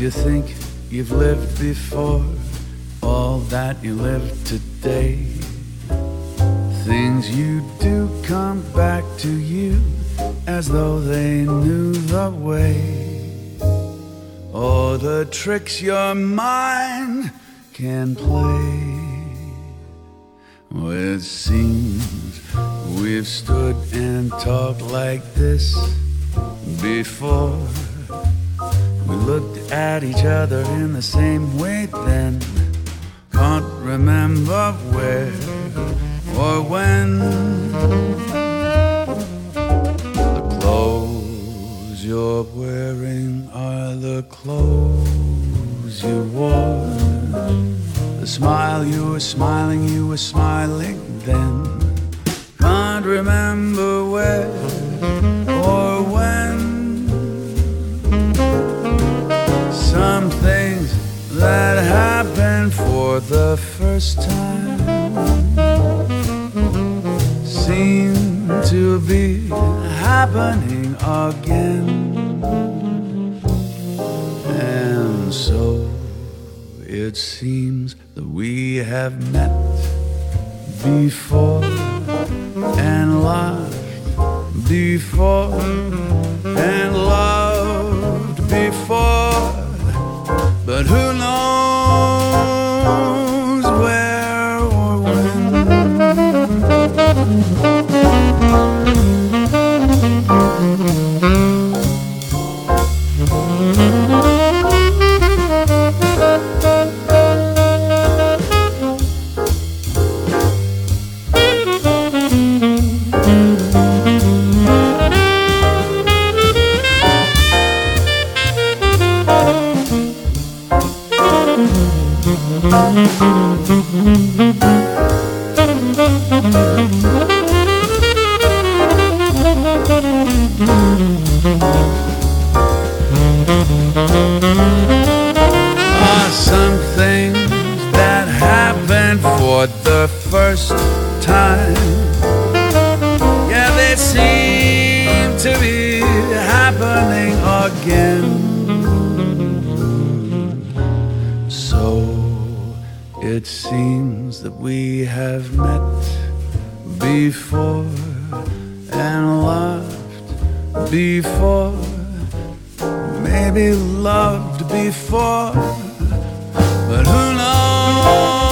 you think you've lived before, all that you live today. Things you do come back to you as though they knew the way. Oh, the tricks your mind can play. Well, it seems we've stood and talked like this before. We looked at each other in the same way then. Can't remember where or when. The clothes you're wearing are the clothes you wore. The smile you were smiling then. Can't remember where or when. Some things that happen for the first time seem to be happening again. And so it seems that we have met before and loved before and loved before, but who knows where or when. Some things that happen for the first time, yeah, they seem to be happening again. So it seems that we have met before and loved before, maybe loved before, but who knows?